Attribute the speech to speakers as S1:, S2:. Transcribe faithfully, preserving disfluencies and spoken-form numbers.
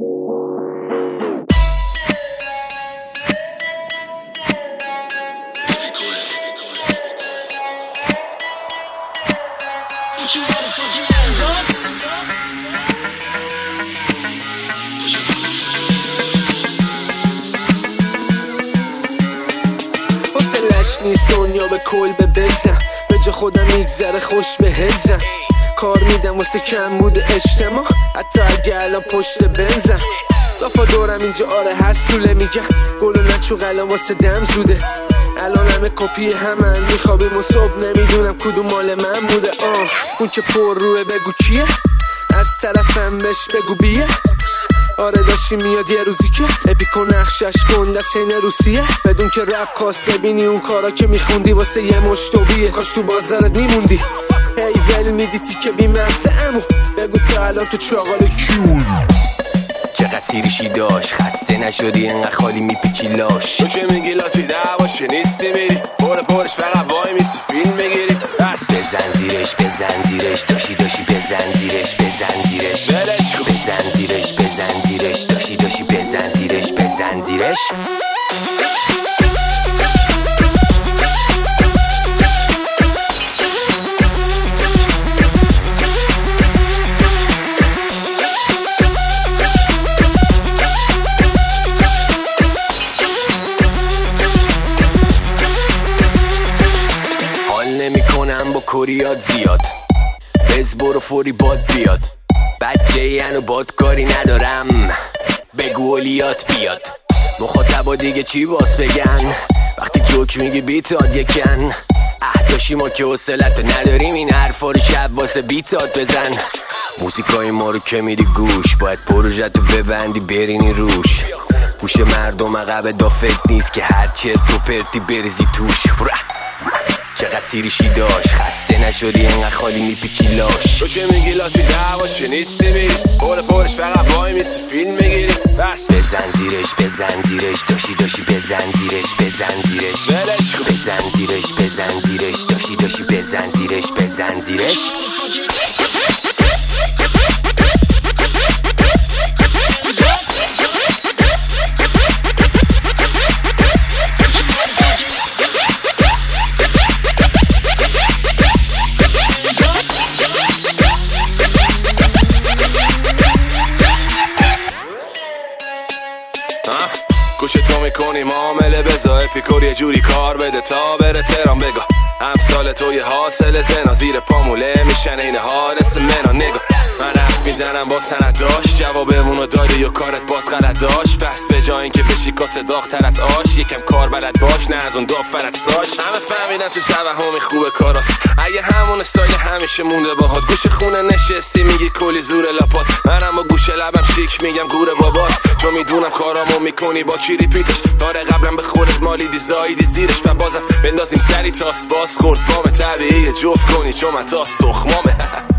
S1: حوصلش نیست دنیا به کلبه بزن، به جا خودم میگذره خوش به هزم. کار میدم واسه کم بوده اجتماع، حتی اگه الان پشت بنزم. دافا دورم اینجا آره هست طوله میگن، گل و نچو الان واسه دم زوده. الان همه کپی همن، میخوابیم و صبح نمیدونم کدوم مال من بوده. آه اون که پر روه بگو کیه، از طرفم بش بگو بیه. آره داشتی میاد یه روزی که اپیکو نقشش گنده سین روسیه. بدون که رپ کاسه بینی اون کارا که میخوندی واسه یه مشتویه. کاش تو بازارت میموندی هی ول میدی تیکه بیمرسه. امو بگو تا الان تو چاقال کیون
S2: چقدر سیریشی داشت، خسته نشدی انقدر خالی میپیچی لاش.
S3: تو که میگی لاتی دعواشه نیستی میری پر پرش فقط وای میسی فیلم میگیری. بس
S2: بزن زیرش بزن زیرش داشی داشی بزن زیرش بزن زیرش
S3: ولش کن.
S2: بزن زیرش بزن زیرش داشی داشی بزن زیرش بزن زیرش. نمیکنم با کوریات زیاد، بز برو فوری باد بیاد. بچه ینو باد کاری ندارم، بگو اولیات بیاد. مخاطبا دیگه چی باس بگن وقتی جوک میگی بیتاد یکن. احداشی ما که حوصلتو نداریم این حرفا رو شب واسه بیتات بزن. موزیکای ما رو که میری گوش، باید پروژتو ببندی برینی روش. گوش مردم عقب دافت نیست که هر چرت و پرتی بریزی توش. چقدر سیریشی داشت، خسته نشدی انقدر خالی میپیچی لاش.
S3: تو که میگی لاتی دعواشه نیستی میری پر پرش فقط وای میسی فیلم میگیری. بس
S2: بزن زیرش بزن زیرش داشی داشی بزن زیرش بزن زیرش
S3: ولش کن.
S2: بزن زیرش بزن زیرش داشی داشی بزن زیرش بزن زیرش.
S3: گوش تو میکنی معامله بزا اپیکور یه جوری کار بده تا بره تهران. بگاه امثال تو یه حاصل زنا زیر پاموله میشن این حادث منا. نگاه من حرف میزنم با سند داشت، جوابمونو داده یا کارت باز غلط داشت. پس به جای اینکه بشی کاسه داغتر از آش، یکم کار بلد باش نه از اون دافرت داشت. همه فهمیدن تو توهمی خوبه کاراست، اگه همون استایل همیشه مونده باهات. گوش خونه نشستی میگی کلی زور لاپات، منم با گوش لبم شیک میگم گوره بابات. چون میدونم کارامو میکنی با کی ریپیتش. داره قبلا به خودت مالی دیزایدی زیرش و بازم بندازیم سری تاس باز خورد پام طبیعیه جفت کنی چون من تاس تخمامه.